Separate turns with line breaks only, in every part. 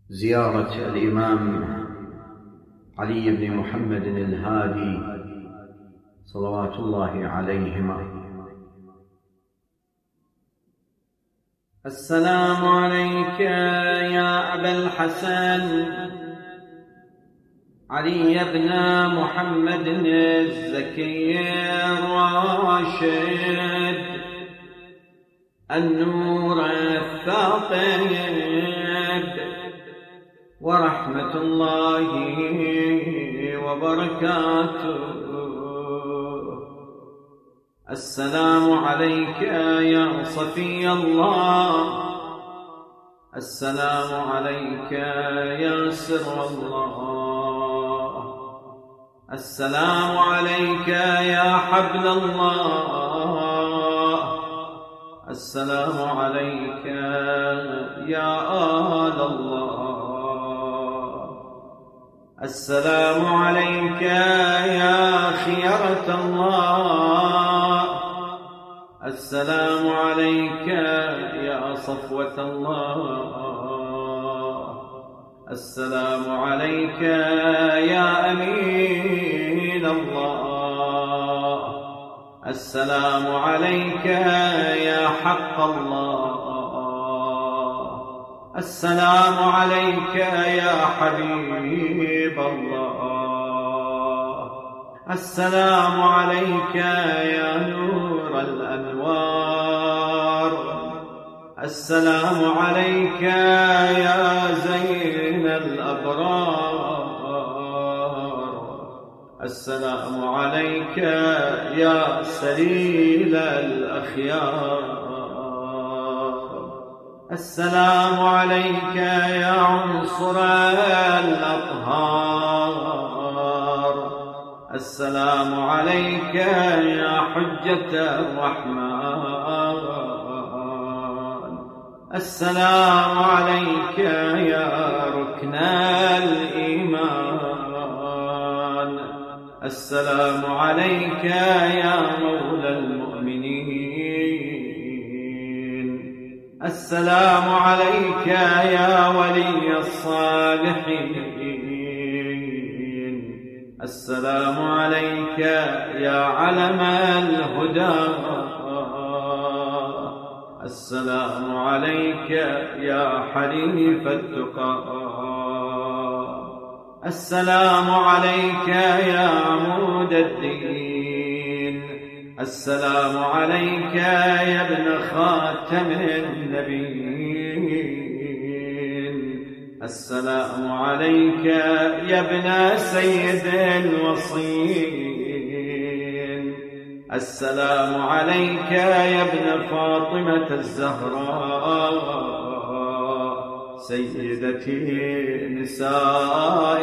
زيارة الإمام علي بن محمد الهادي صلوات الله عليهما. السلام عليك يا أبا الحسن علي بن محمد الزكي الراشد النور الثاقب ورحمة الله وبركاته. السلام عليك يا صفي الله، السلام عليك يا سر الله، السلام عليك يا حبل الله، السلام عليك يا آل الله، السلام عليك يا خيرة الله، السلام عليك يا صفوة الله، السلام عليك يا أمين الله، السلام عليك يا حق الله، السلام عليك يا حبيب الله، السلام عليك يا نور الأنوار، السلام عليك يا زين الأبرار، السلام عليك يا سليل الأخيار، السلام عليك يا عنصر الأطهار، السلام عليك يا حجة الرحمن، السلام عليك يا ركن الإيمان، السلام عليك يا مولى المؤمنين، السلام عليك يا ولي الصالحين، السلام عليك يا علم الهدى، السلام عليك يا حليف التقى، السلام عليك يا عمود الدين، السلام عليك يا ابن خاتم النبيين، السلام عليك يا ابن سيد الوصيين، السلام عليك يا ابن فاطمة الزهراء سيدتي نساء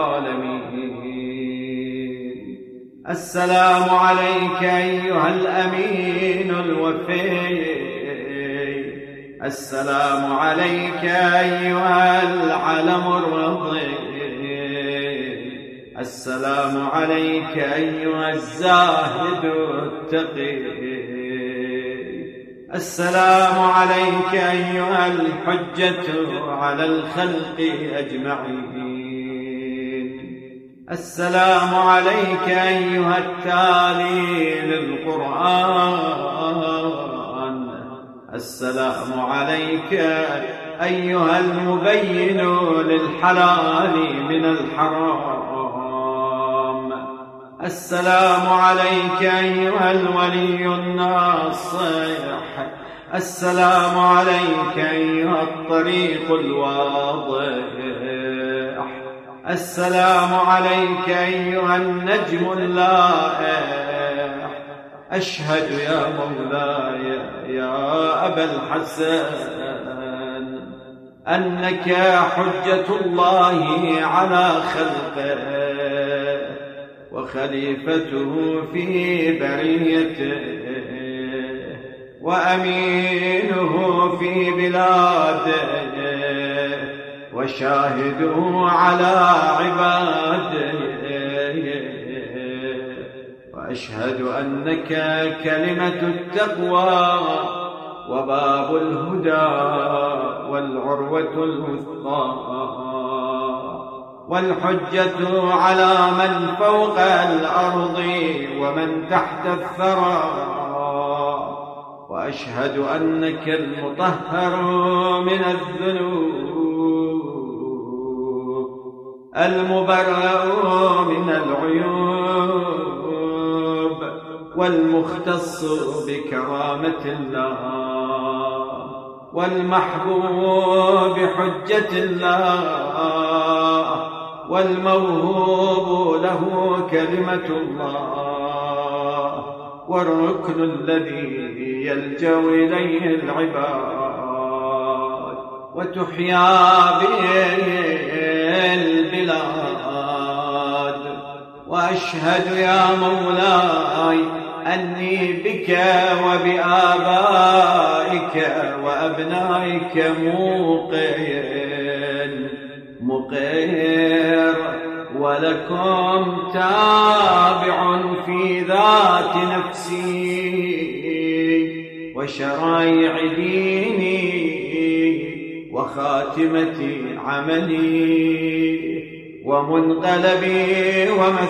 العالمين، السلام عليك أيها الأمين الوفي، السلام عليك أيها العلم الرضي، السلام عليك أيها الزاهد التقي، السلام عليك أيها الحجة على الخلق أجمعين، السلام عليك أيها التالي للقرآن، السلام عليك أيها المبين للحلال من الحرام، السلام عليك أيها الولي الناصح، السلام عليك أيها الطريق الواضح، السلام عليك أيها النجم اللائح، أشهد يا مولاي يا أبا الحسن أنك حجة الله على خلقه وخليفته في بريته وأمينه في بلاده وشاهده على عباده، وأشهد أنك كلمة التقوى وباب الهدى والعروة الوثقى والحجة على من فوق الأرض ومن تحت الثرى، وأشهد أنك المطهر من الذنوب، المبرأ من العيوب، والمختص بكرامة الله، والمحبوب بحجة الله، والموهوب له كلمة الله، والركن الذي يلجأ إليه العباد وتحيا به البلاد. وأشهد يا مولاي أني بك وبآبائك وأبنائك مقر، ولكم تابع في ذات نفسي وشرائع ديني وخاتمة عملي ومنقلبي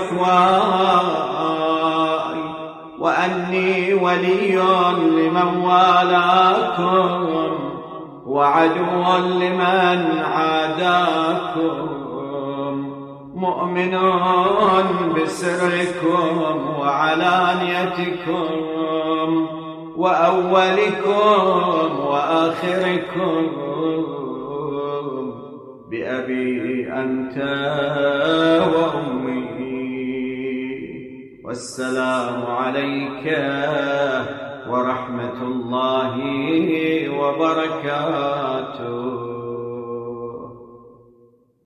ومثواي، وأني ولي لمن والاكم وعدو لمن عاداكم، مؤمن بسركم وعلانيتكم وأولكم وآخركم، بأبي أنت وأمي. والسلام عليك ورحمة الله وبركاته.